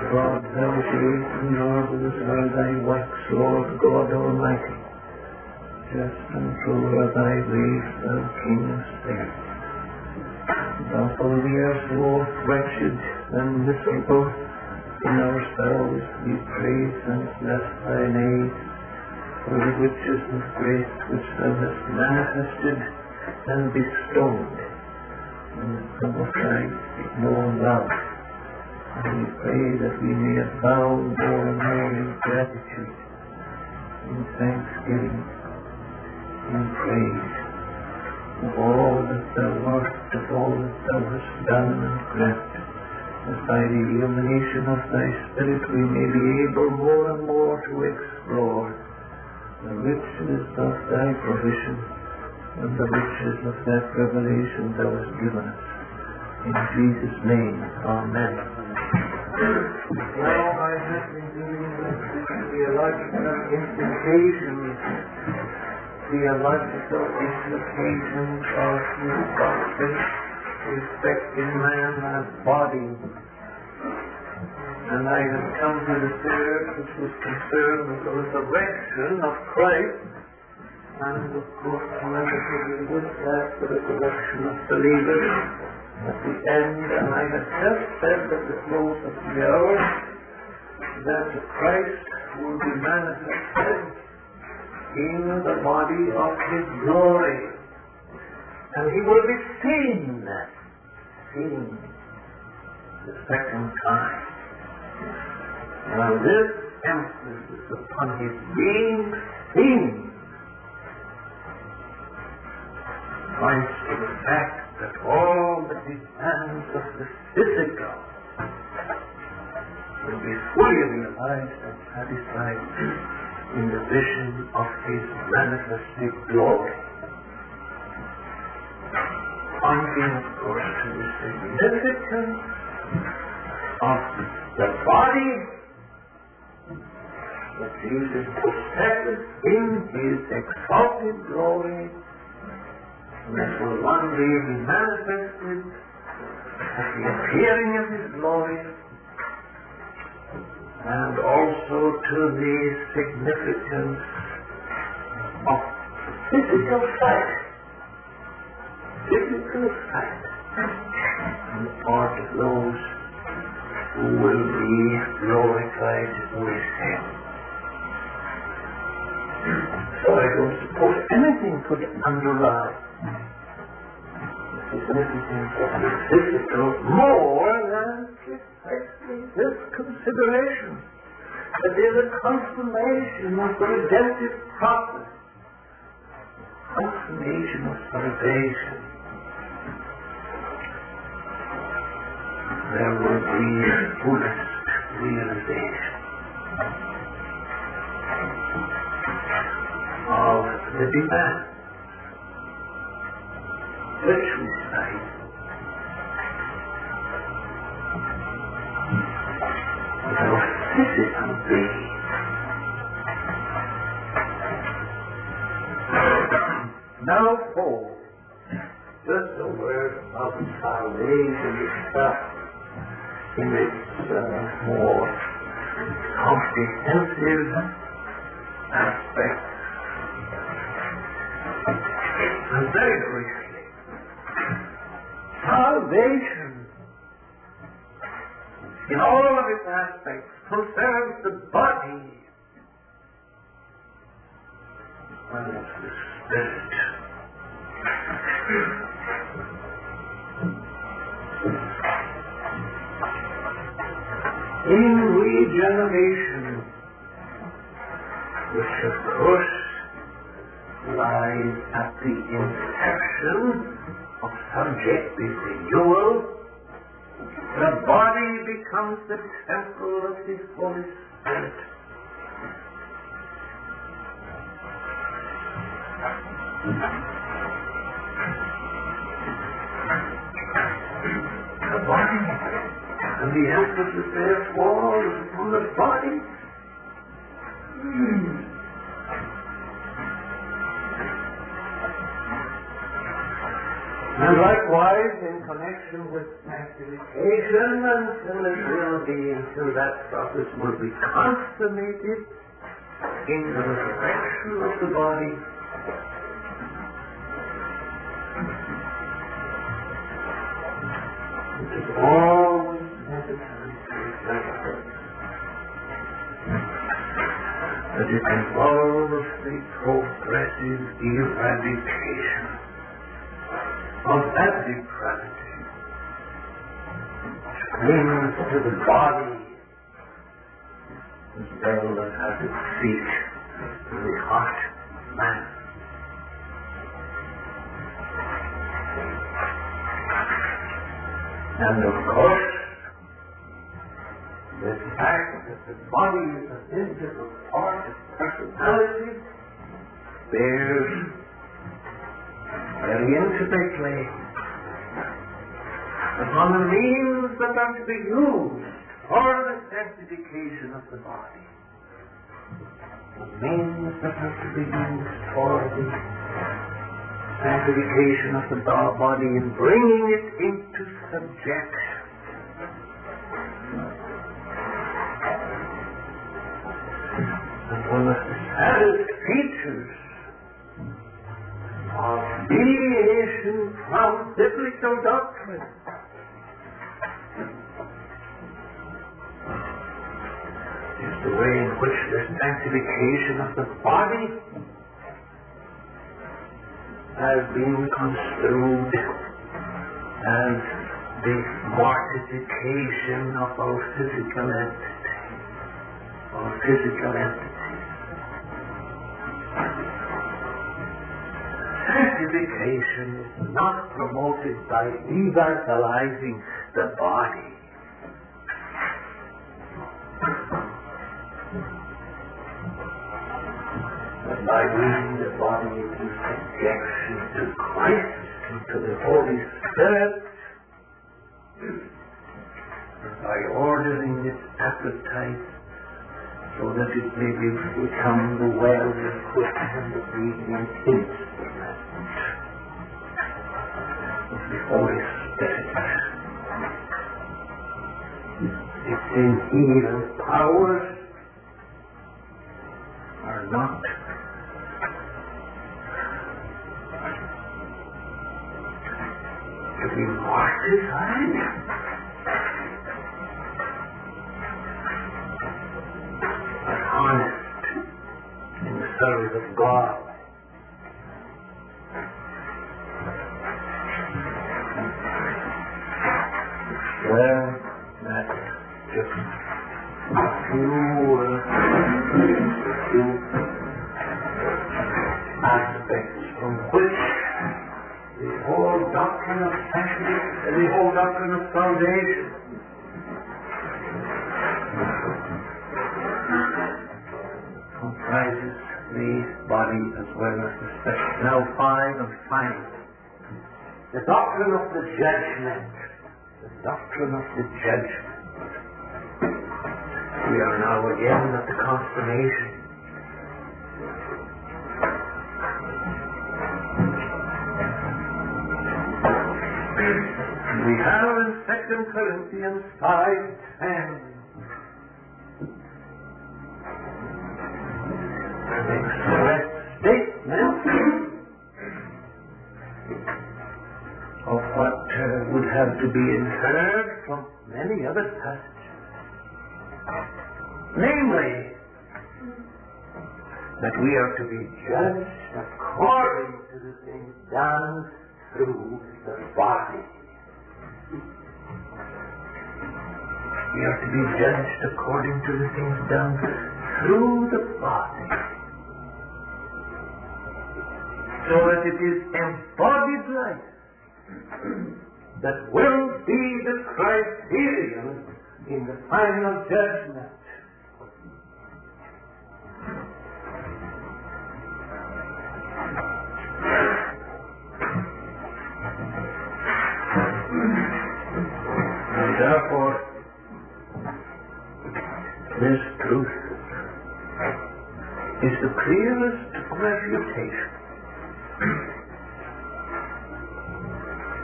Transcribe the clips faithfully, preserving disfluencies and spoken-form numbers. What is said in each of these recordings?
God, thou great and marvelous are thy works, Lord God Almighty. Just and true are thy ways, thou King of saints. Therefore we are so wretched and miserable in ourselves, we praise and bless thy name for the riches of grace which thou hast manifested and bestowed in some of thy known love. And we pray that we may abound more and more in gratitude, in thanksgiving, in praise of all that thou art, of all that thou hast done and granted, that by the illumination of thy Spirit we may be able more and more to explore the riches of thy provision and the riches of that revelation thou hast given us. In Jesus' name, amen. Now I have been dealing with theological implications, theological implications of the gospel respecting man as body. And I have come to the third, which was concerned with the resurrection of Christ, and of course relatively with that, the resurrection of believers at the end. And I have just said at the close of the hour that Christ will be manifested in the body of his glory, and he will be seen, seen the second time. Now this emphasis upon his being seen points to the fact that all the demands of the physical will be fully realized and satisfied in the vision of his manifested glory. Pointing, of course, to the significance of the body that Jesus possesses in his exalted glory, and that will one day be manifested at the appearing of his glory, and also to the significance of physical sight, physical sight on the part of those who will be glorified with him. So I don't suppose anything could underlie the significance of the physical more than precisely this consideration, that there is a consummation of the redemptive process, consummation of salvation. There will be fullest realization of the demand which we cite as our physical being. Now for just a word of salvation itself in its uh, more comprehensive aspect. And very briefly, salvation in all of its aspects concerns the body as well as the spirit. In regeneration, which of course lies at the inception of subjective renewal, the body becomes the temple of his Holy Spirit. The body, and the emphasis therefore is on the body. Hmm. And likewise, in connection with sanctification, until it will be, until that process will be consummated in the resurrection of the body, it is always necessary to remember that it involves the progressive eradication of that depravity which clings to the body as well as has its seat in the heart of man. And of course, the fact that the body is an integral part of personality bears very intimately upon the means that are to be used for the sanctification of the body. The means that are to be used for the sanctification of the body in bringing it into subjection. And one of the saddest features of deviation from biblical doctrine is the way in which the sanctification of the body has been construed as the mortification of our physical entity, our physical entity. Sanctification is not promoted by revitalizing the body, but by bringing the body into subjection to Christ and to the Holy Spirit, and by ordering its appetite so that it may be become the well-equipped and obedient instrument of the Holy Spirit. Its inherent powers are not to be mortified, in the service of God. Well, that's just a few, uh, a few aspects from which the whole doctrine of sanctification, the whole doctrine of salvation comprises the body as well as the spirit. Now five and finally, the doctrine of the judgment. The doctrine of the judgment. We are now again at the consummation. We have in Second Corinthians five ten an express statement of what uh, would have to be inferred from many other passages. Namely, that we are to be judged according to the things done through the body. We are to be judged according to the things done through the body. So that it is embodied life that will be the criterion in the final judgment. And therefore, this truth is the clearest refutation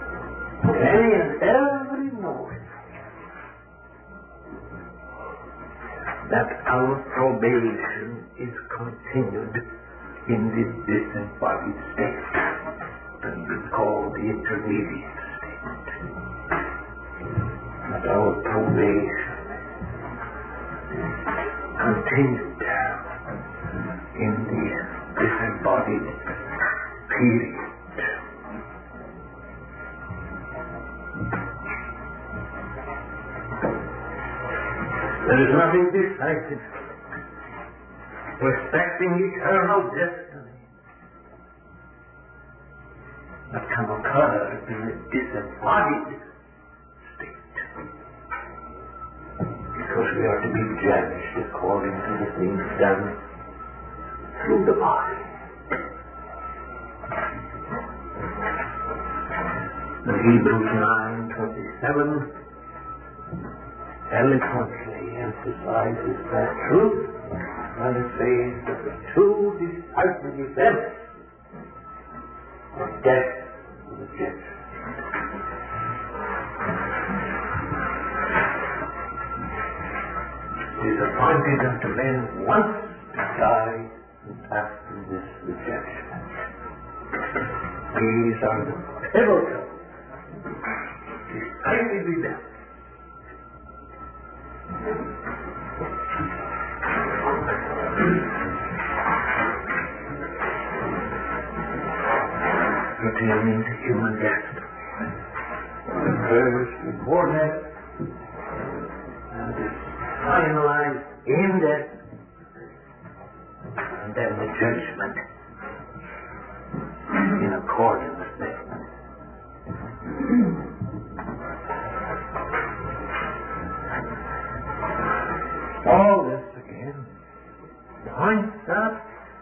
any and every moment that our probation is continued in this disembodied state, that is called the intermediate state. That our probation is continued in the disembodied period. There is nothing decisive respecting eternal destiny that can occur in a disembodied state, because we are to be judged according to the things done through the body. The Hebrews nine twenty-seven eloquently emphasizes that truth when it says that the two decisive events of death and the judgment. It is appointed unto men once to die, and after this the judgment. These are the pivotal decisive events. Pertaining to human destiny. First, before death, and is finalized in death, and then the judgment in accordance with death. All this again points out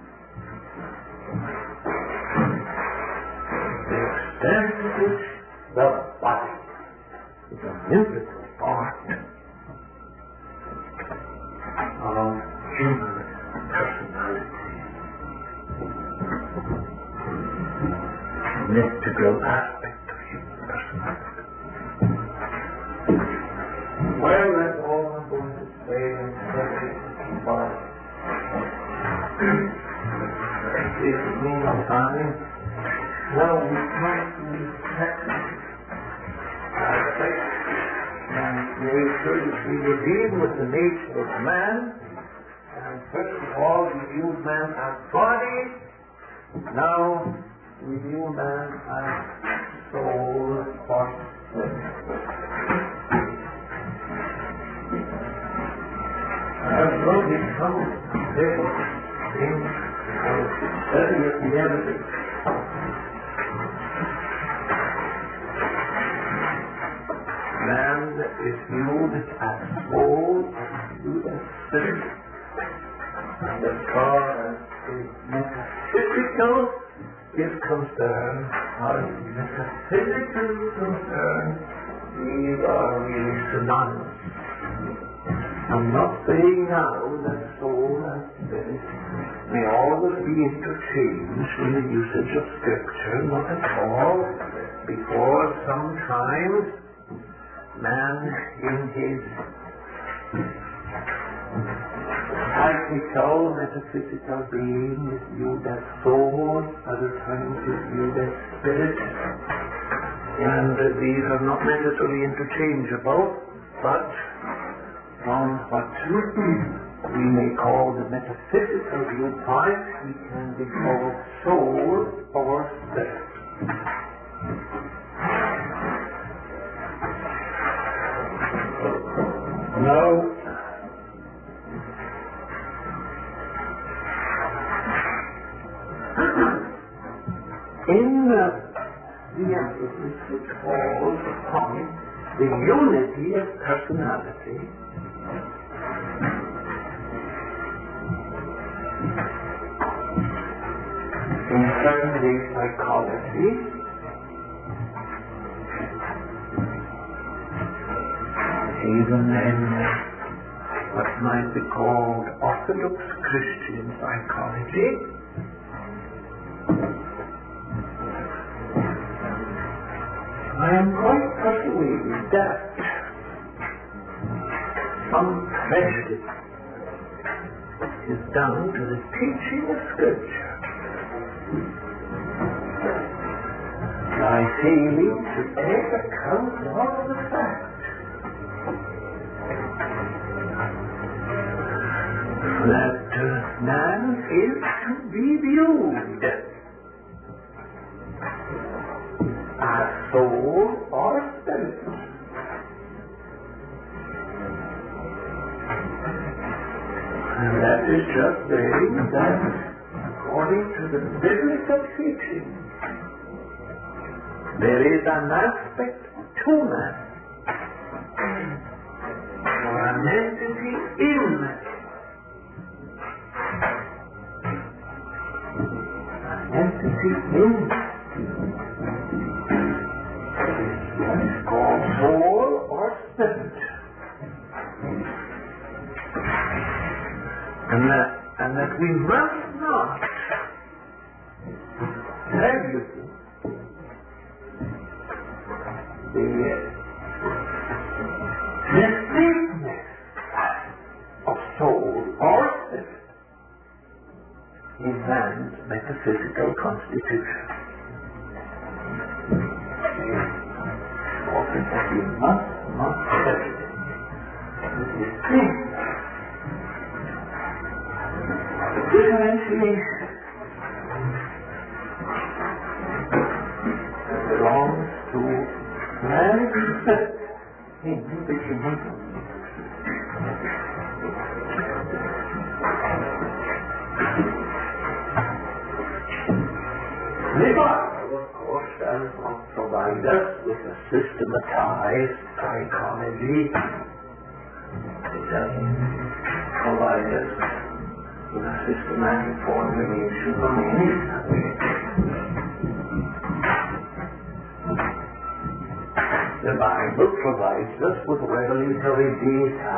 the extent to which the body is an integral part of human personality, an integral aspect of human personality. Well, that's all I'm going to say in the body. This meantime, now we come to the second aspect, and nature, we will deal with the nature of man, and first of all we view man as body, now we view man as soul or spirit. And when we come to this thing, and study of the evidence, man is viewed as soul and viewed as spirit. And as far as the metaphysical is concerned, as metaphysical is concerned, these are really synonymous. I'm not saying now that soul and spirit may always be interchanged in the usage of Scripture, not at all, because sometimes man in his psychical, metaphysical being is viewed as soul, other times is viewed as spirit, and uh, these are not necessarily interchangeable, but from what we may call the metaphysical viewpoint, we can be called soul or spirit. Now, in uh, the emphasis which falls upon the unity of personality, in terms of psychology, even in what might be called Orthodox Christian psychology, I I am quite persuaded that some prejudice is down to the teaching of Scripture by failing to take account of the fact that uh, man is to be viewed as soul or spirit. And that is just saying that according to the biblical teaching, there is an aspect to man, or an entity in man, an entity in man, that is called soul or spirit. And that, and that we must not negligence the distinctness of soul or spirit in man's metaphysical constitution. Something that we must not negligence the distinctness, differentiation that belongs to man's spirit in the human body. The Bible, of course, does not provide us with a systematized psychology. It doesn't provide us with a systematic formulation of any subject. The Bible provides us with revelatory data.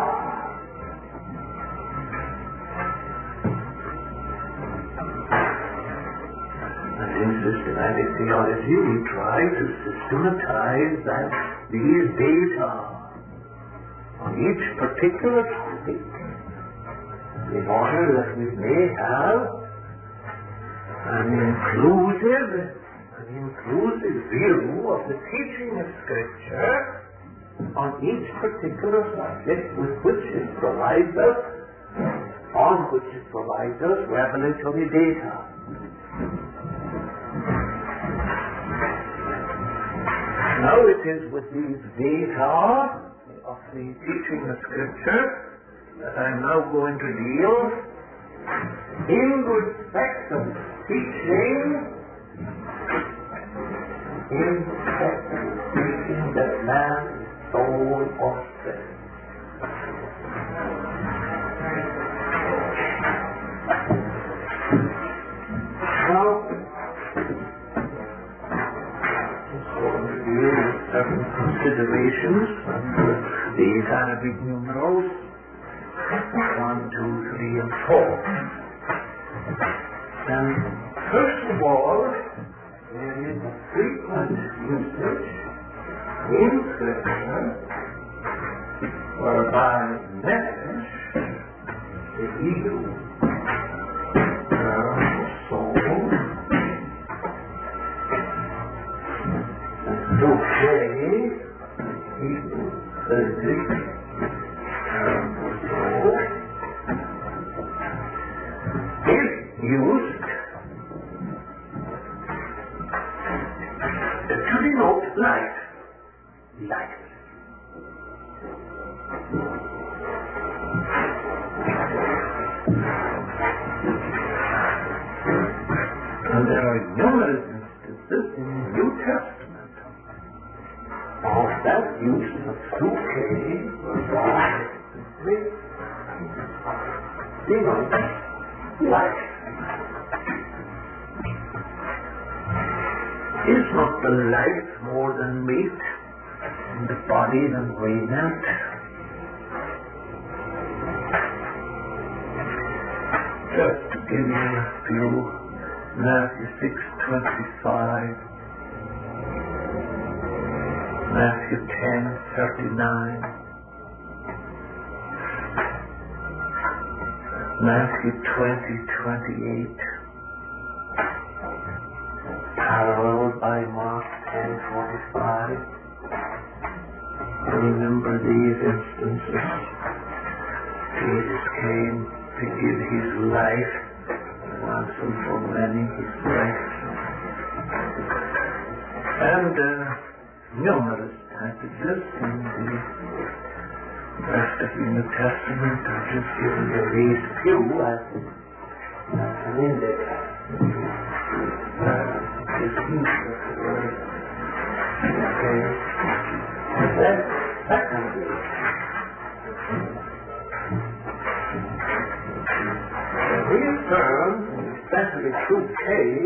And in systematic theology, we try to systematize that these data on each particular topic in order that we may have an inclusive, an inclusive view of the teaching of Scripture on each particular subject with which it provides us, on which it provides us revelatory data. Now it is with these data of the teaching of Scripture that I am now going to deal in respect of teaching, in respect of teaching that man is soul or spirit. Now, I'm going to deal with certain considerations. These Arabic numerals one, two, three, and four. And first of all, there is a frequent usage in Scripture whereby nefesh is used, term soul, and Zoche is physics, term soul, is used to denote life. Life. And there are numerous instances in the New Testament of that use of Zoche, or God, simply denotes life. Is not the life more than meat, and the body than raiment? Just to give you a few, Matthew six twenty-five. Matthew ten thirty-nine. Matthew twenty twenty-eight. Paralleled by Mark ten forty-five. Remember these instances. Jesus came to give his life, ransom for many, his life. And uh, numerous passages in the rest of the New Testament are just given you these few as an index. Uh, his use of the word. Okay. And then, secondly, these terms, especially through K,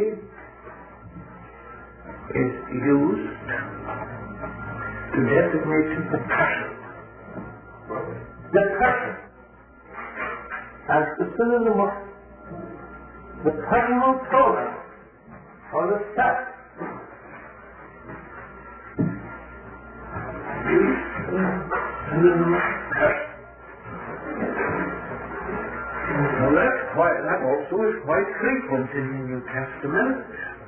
is used to designate the person. The person as the synonym of the personal pronoun or the self. Synonym of person. Now that's quite, that also is quite frequent in the New Testament.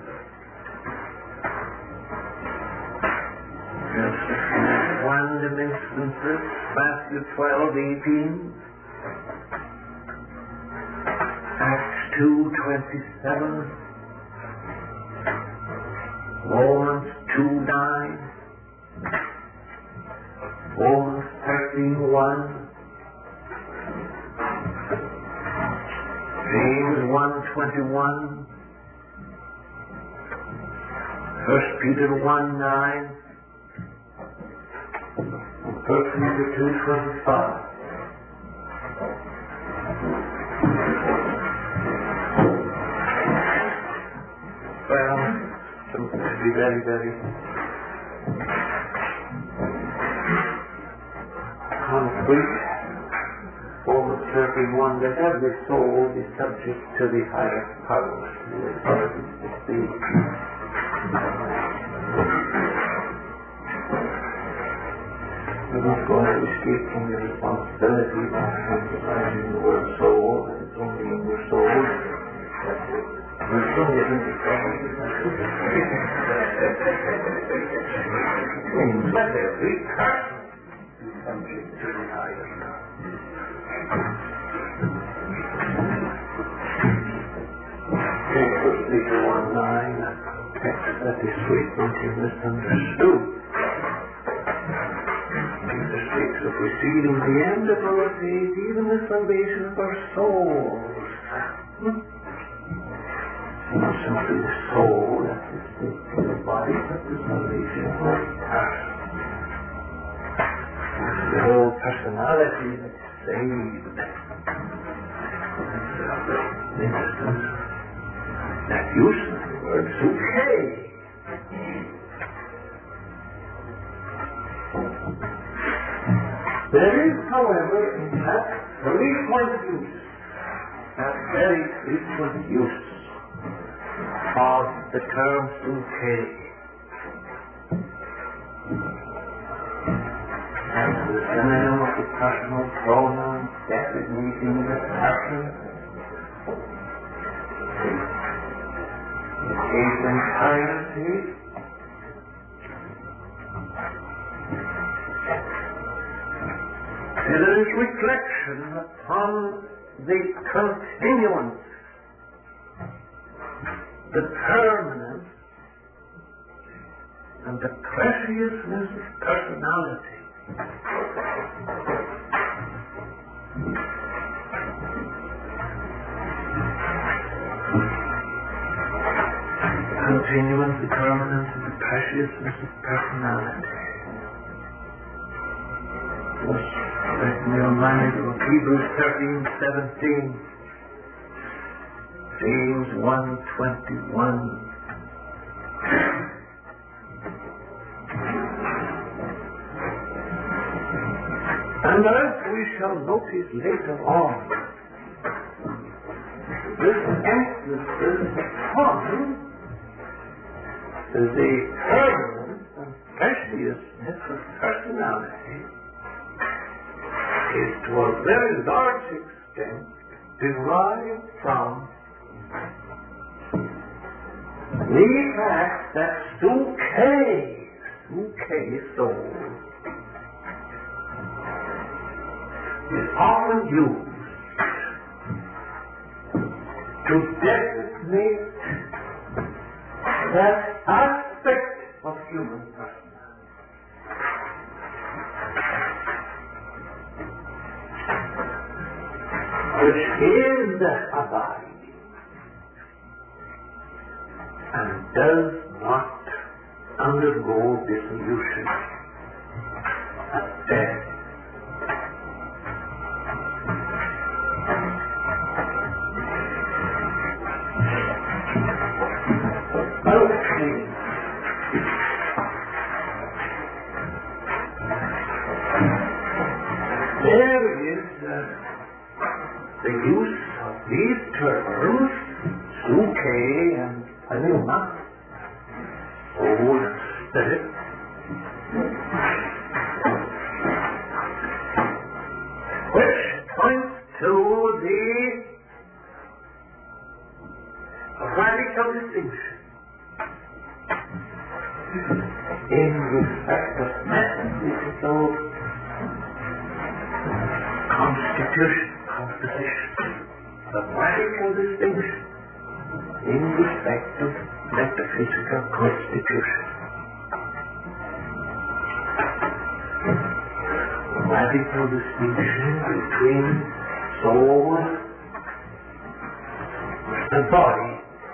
Just a few random instances. Matthew twelve eighteen. Acts two twenty-seven. Romans two nine. Romans thirteen one. James one twenty-one. First Peter one nine. First Peter two twenty-five. Well, to be very, very concrete, Romans thirteen one, that every soul is subject to the higher powers, the authorities, the state. We must go and escape from your responsibility of emphasizing the word soul, and it's only in your soul. We're still getting to trouble. Let every person be subject to the higher power. First Peter one nine, a text that is frequently misunderstood. Jesus speaks of receiving the end of our faith, even the salvation of our souls. Hmm? Not simply the soul that is distinct from the body, but the salvation of our person. The whole personality that is saved. That's an instance that use of the word okay. There is, however, in that frequent use, that very frequent use of the term okay as the synonym of the personal pronoun designating the person, in its entirety. There is reflection upon the continuance, the permanence, and the preciousness of personality. Continuance, the permanence, and the preciousness of personality. Let me remind you of Hebrews thirteen seventeen, James one twenty-one. And as we shall notice later on, this emphasis upon the permanence and preciousness uniqueness of personality is to a very large extent derived from the fact that Suke, Suke soul, is often used to designate that aspect of human personality which is abiding and does not undergo dissolution at death. There is uh, the use of these terms, Suke and Pneuma, soul and spirit, which points to the radical distinction in respect of metaphysical constitution, composition, the radical distinction in respect of metaphysical constitution. The radical distinction between soul and body.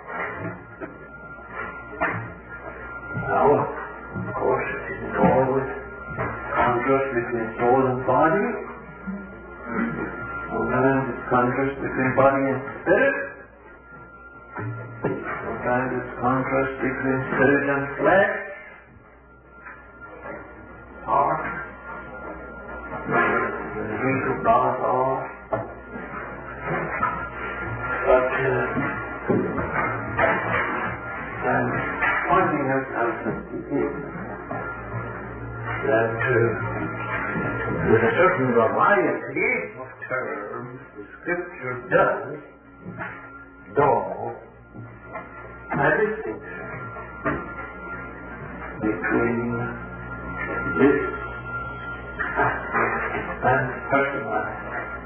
Now, of course, it isn't always contrast between soul and body. Sometimes it's contrast between body and spirit. Sometimes it's contrast between spirit and flesh. Heart. The drink of Baal. But uh, I'm pointing out something that uh, with a certain variety of terms, the Scripture does draw a distinction between this aspect and personality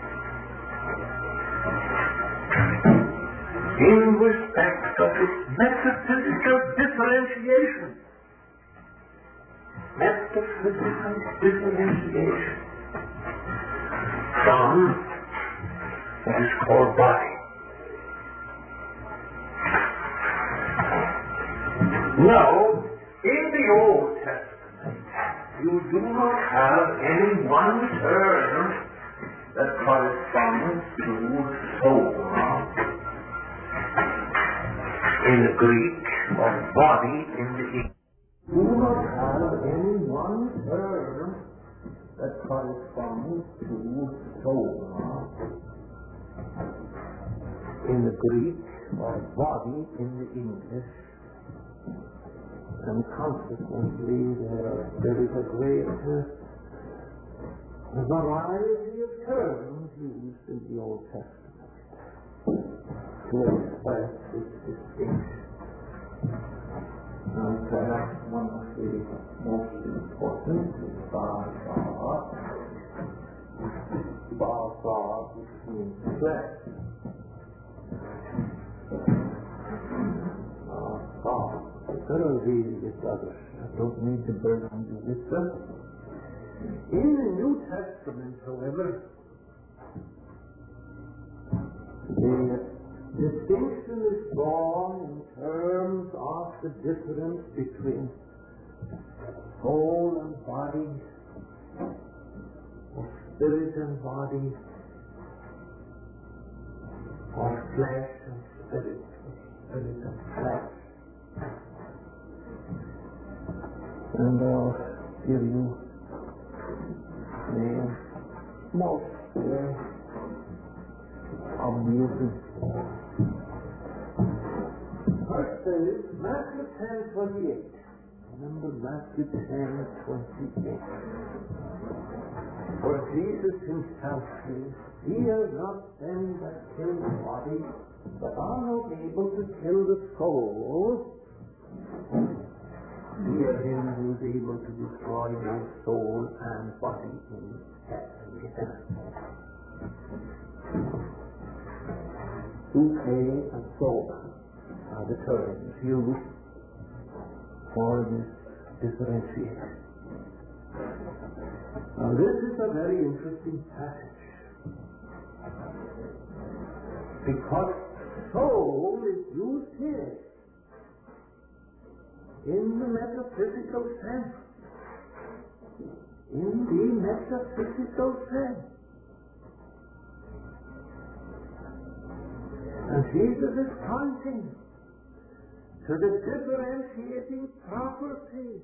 in respect of its metaphysical differentiation. Metaphysical differentiation from what is called body. Now, in the Old Testament, you do not have any one term that corresponds to soul in the Greek or body in the English. You do not have any one term that corresponds to soul in the Greek or body in the English. And consequently, there, there is a great uh, variety of terms used in the Old Testament to express this distinction. And perhaps one of the most important is Bar-Sar. Bar-Sar, which means flesh. Bar-Sar. There are various others. I don't need to burden you with them. In the New Testament, however, the distinction is drawn in terms of the difference between soul and body, or spirit and body, or flesh and spirit, or spirit and flesh. And I'll give you the most uh, obvious. First is Matthew ten twenty-eight. Remember Matthew ten twenty-eight. For Jesus himself says, "He is not them that kill the body, but are not able to kill the soul. Fear him who is able to destroy both soul and body in hell." Uke and soul are the terms used for this differentiation. Now this is a very interesting passage, because soul is used here in the metaphysical sense. In the metaphysical sense. And Jesus is pointing to the differentiating properties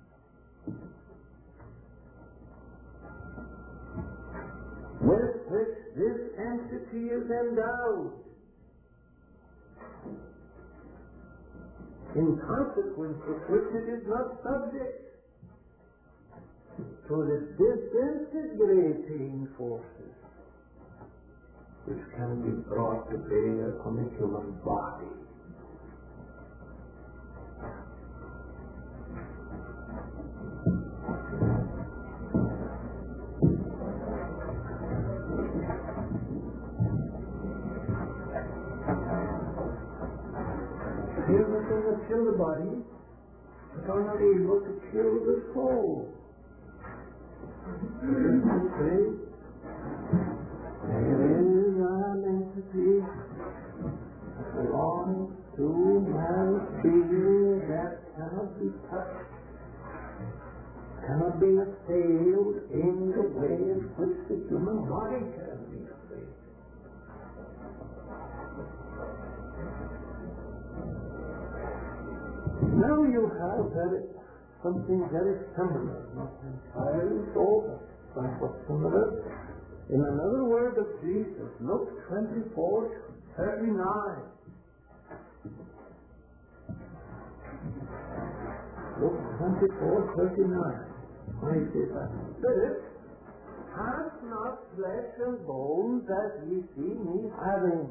with which this entity is endowed. In consequence of which it is not subject to the disintegrating forces which can be brought to bear on the human body. Everything that kill the body, but are not able to kill the soul. Say, there is an entity that belongs to man's being that cannot be touched, cannot be assailed in the way in which the human body can be assailed. Now you have very, something very similar, not entirely so, but similar, in another word of Jesus, Luke twenty-four thirty-nine. Luke twenty-four thirty-nine. When he says that, "Spirit hath not flesh and bones as ye see me having."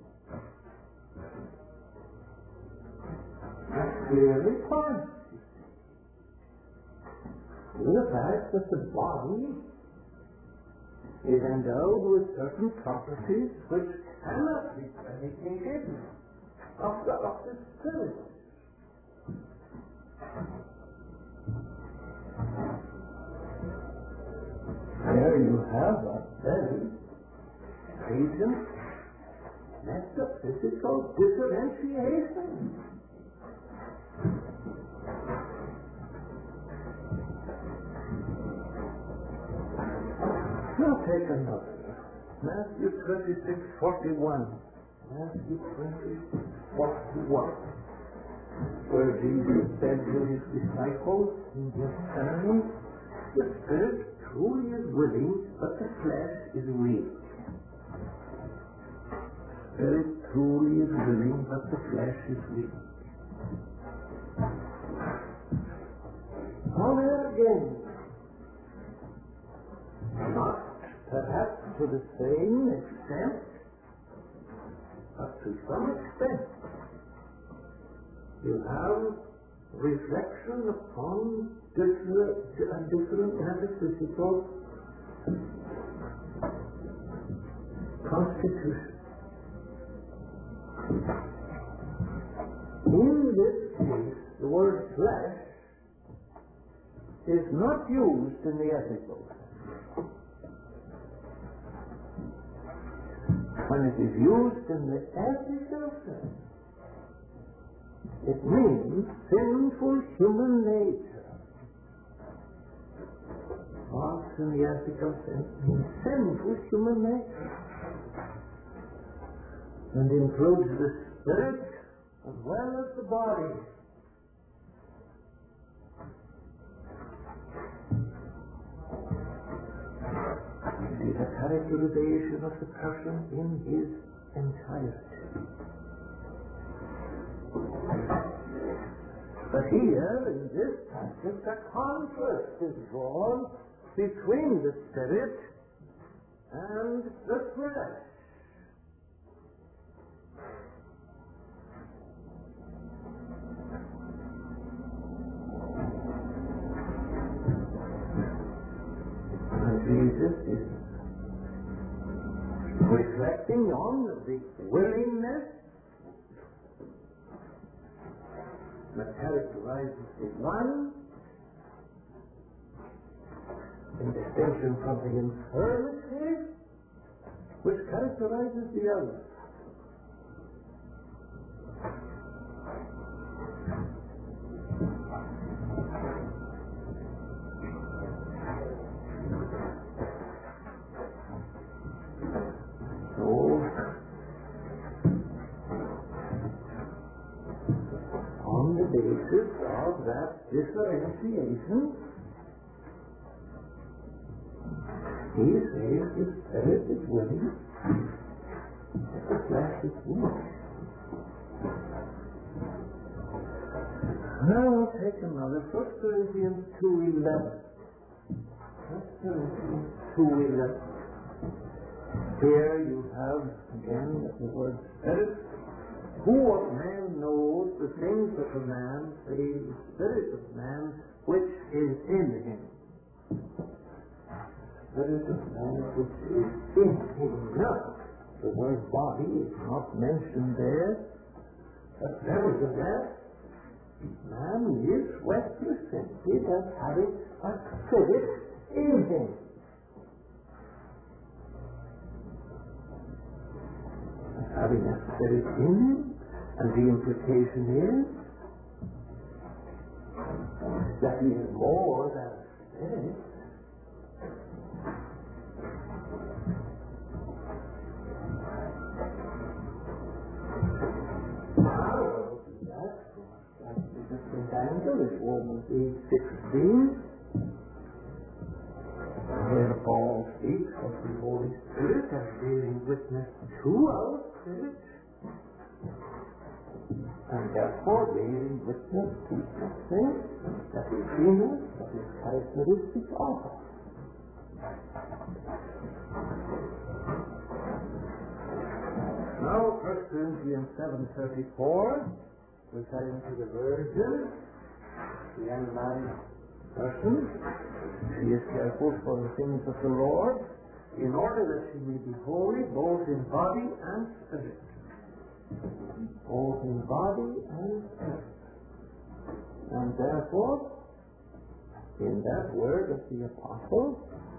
That's clearly points to the fact that the body is endowed with certain properties which cannot be predicated of the, of the spirit. There you have a very patent metaphysical differentiation. Now take another. Matthew twenty-six forty-one. Matthew twenty-six forty-one. Where Jesus said to his disciples in Gethsemane, "The spirit truly is willing, but the flesh is weak." The spirit truly is willing, but the flesh is weak. Now there again, not perhaps to the same extent, but to some extent, you have reflection upon different, uh, different metaphysical constitution. In this case, the word flesh is not used in the ethical sense. When it is used in the ethical sense, it means sinful human nature. Marx in the ethical sense means sinful human nature, and includes the spirit as well as the body. It is a characterization of the person in his entirety. But here, in this passage, a contrast is drawn between the spirit and the flesh. And Jesus is reflecting on the willingness that characterizes the one, in distinction from the infirmity which characterizes the other. On the basis of that differentiation, he says the spirit is willing, but the flesh is weak. Now I'll take another, First Corinthians two eleven. First Corinthians two eleven. Here you have again the word spirit. Who of man knows the things of a man, save the spirit of man which is in him? Spirit of man which is in him. Now, the word body is not mentioned there, but nevertheless, man is represented as having a spirit in him. As having a spirit in him. And the implication is that he is more than a spirit. Now, that's a different angle. It's Romans eight sixteen. Here Paul speaks of the Holy Spirit as bearing witness to our spirit. And therefore bearing witness to something that is in us, that is characteristic of us. Now, First Corinthians seven thirty-four, referring to the virgin, the unmarried person, she is careful for the things of the Lord, in order that she may be holy both in body and spirit. Both in body and spirit. And therefore, in that word of the apostle,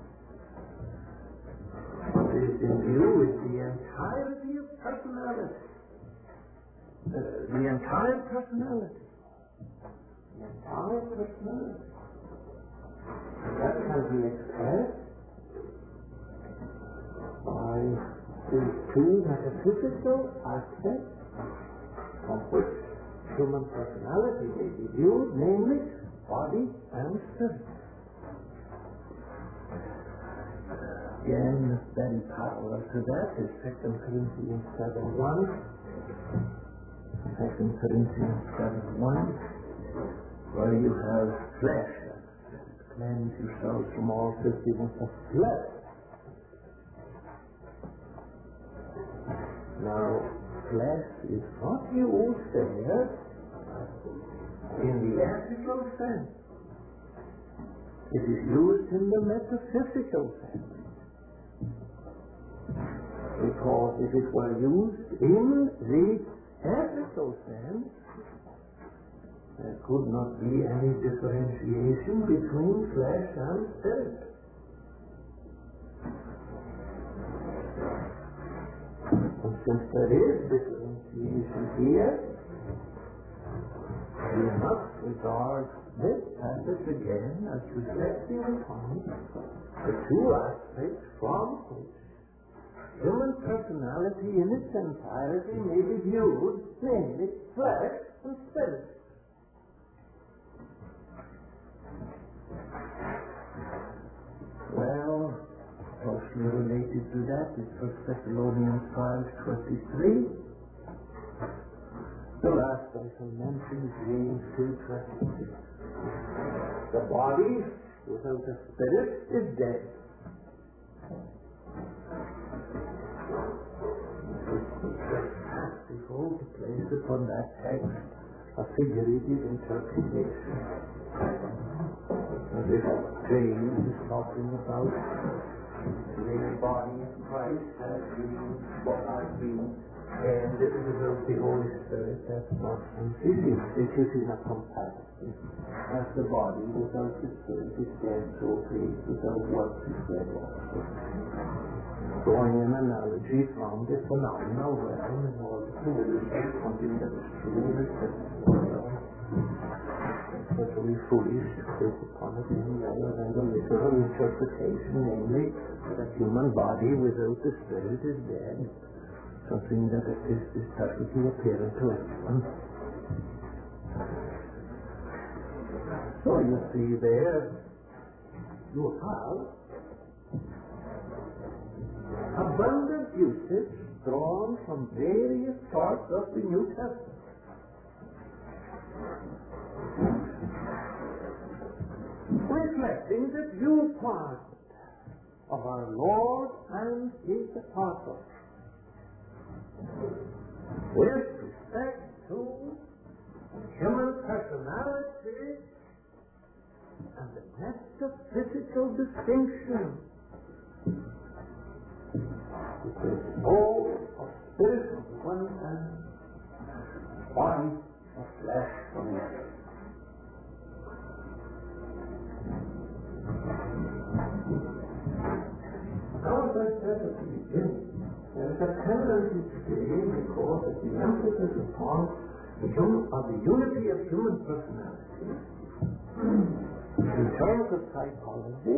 what is in view is the entirety of personality. Uh, the entire personality. The entire personality. And that can be expressed by these two metaphysical aspects from which human personality may be viewed, namely body and spirit. Again, very parallel to that is Second Corinthians seven one. Second Corinthians seven one, where you have flesh. Cleanse yourselves from all filthiness of flesh. Now, flesh is not used there in the ethical sense. It is used in the metaphysical sense. Because if it were used in the ethical sense, there could not be any differentiation between flesh and spirit. And since there is differentiation here, we must regard this passage again as reflecting upon the two aspects from which human personality in its entirety may be viewed, namely flesh and spirit. Well, closely related to that is First Thessalonians five twenty-three. The last I shall mention James two twenty-six. The body without a spirit is dead. Before to place upon that text a figurative interpretation. As if James is talking about the body of Christ has been what has been, and it is about the Holy Spirit. That's not ambiguous. It is in a comparison. As the body without the Spirit is dead, so faith without works is dead also. Drawing an analogy from the phenomenal realm in order to illustrate something that is true in the world. It's utterly foolish to take upon it any other than the literal interpretation, namely that a human body without the Spirit is dead. Something that is, is perfectly apparent to everyone. So you see there, you have abundant usage drawn from various parts of the New Testament. Reflecting the viewpoint of our Lord and His apostles with respect to human personality and the metaphysical distinction between soul of spirit on the one hand, body of flesh on the other. Now, as I said at the beginning, there is a tendency today, because of the emphasis upon the, human, of the unity of human personality in terms of psychology,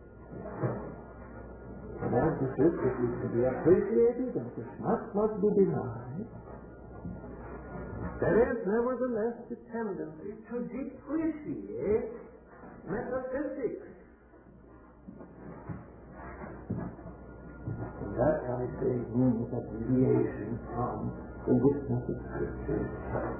an emphasis that is to be appreciated and which must not be denied. There is nevertheless the tendency to depreciate metaphysics. And that, I say, means a deviation from the witness of Scripture itself.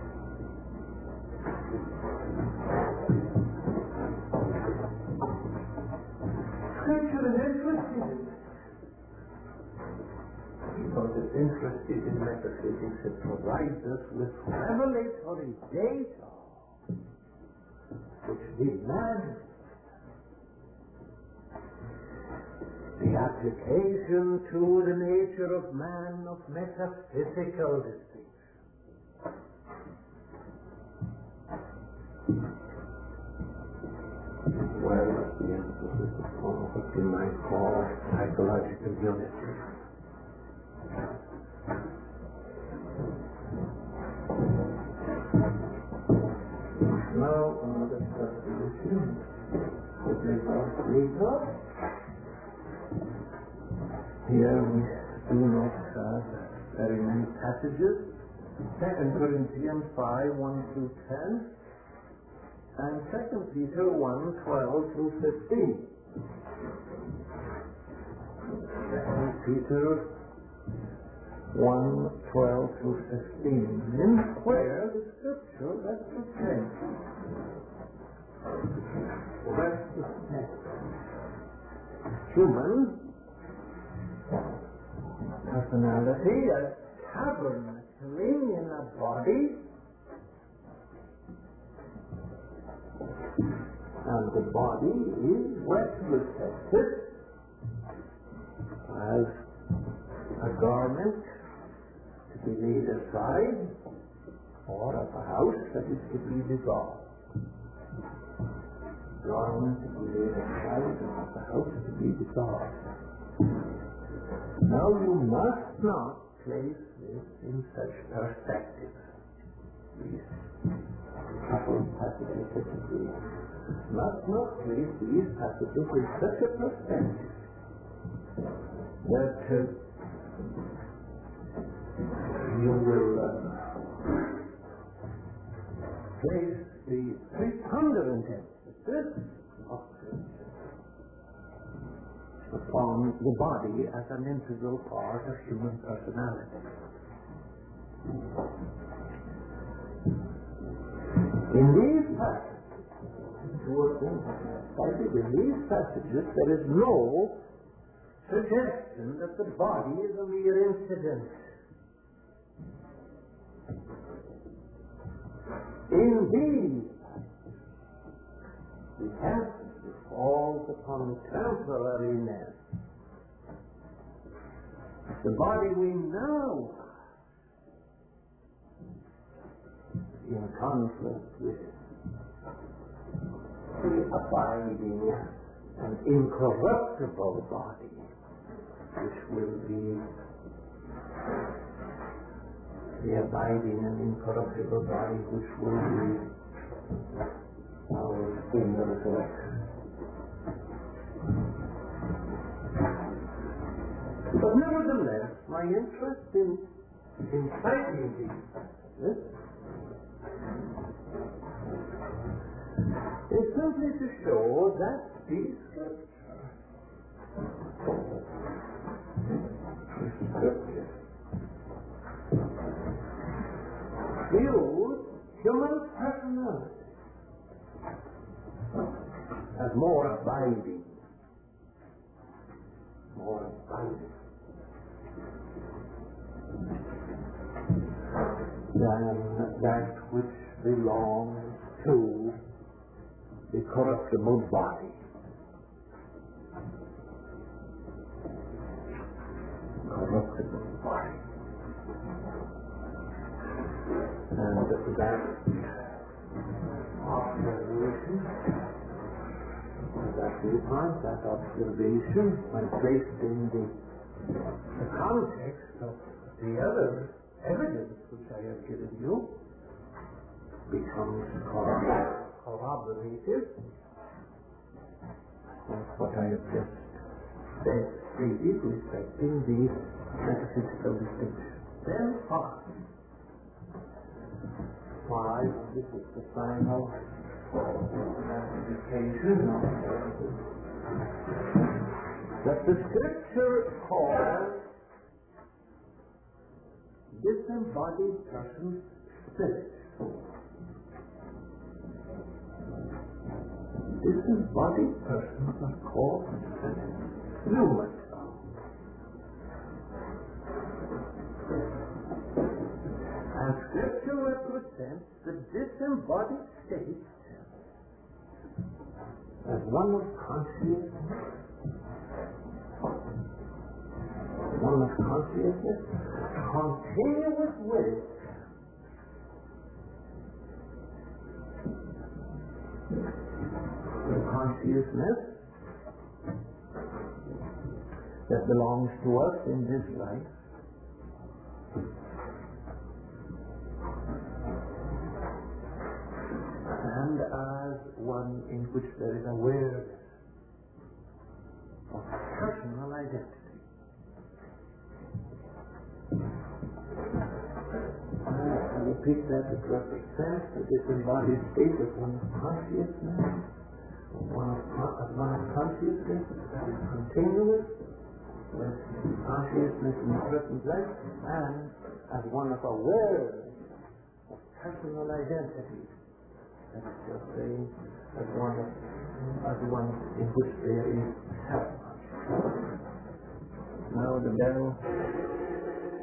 Scripture is interested in it. Because it's interested in metaphysics, it provides us with revelatory data which demands the application to the nature of man of metaphysical distinction. Well, the emphasis upon what we might call psychological unity. Now, another subdivision with regard to ego. Here we do not have very many passages. Second Corinthians five, one through ten, and Second Peter one, twelve through fifteen. Second Peter one, twelve through fifteen, in where the Scripture represents represents human personality as tabernacling in a body, and the body is represented as a garment to be laid aside, or as a house that is to be dissolved. Garment to be laid aside, and as a house to be dissolved. Now you must not place this in such perspective. These couple passages that we must not place these passages in such a perspective that uh, you will uh, place the preponderant emphasis of upon the body as an integral part of human personality. In these passages, in these passages, there is no suggestion that the body is a mere incident. In these passages, the emphasis falls upon temporariness. The body we know in conflict with the abiding and incorruptible body, which will be the abiding and incorruptible body, which will be ours in the resurrection. But nevertheless, my interest in, in citing these passages is simply to show that these scriptures view human personality as more abiding, more abiding than that which belongs to the corruptible body. Corruptible body. And that observation, that viewpoint, that observation, when placed in the, the context of the other evidence which I have given you, becomes corroborated of what I have just said, stated respecting the metaphysical distinction. Therefore, why this is the final clarification that the scripture calls disembodied persons spirit. Disembodied persons are called human. And scripture represents the disembodied state as one of consciousness, one of consciousness, continuous with the consciousness that belongs to us in this life, and as one in which there is awareness of personal identity. I repeat that it represents the disembodied state of one's consciousness, one of, of one's consciousness that is continuous with consciousness in the present life, and as one of awareness of personal identity. That is just saying, as one of, as one in which there is self-consciousness. Now the bell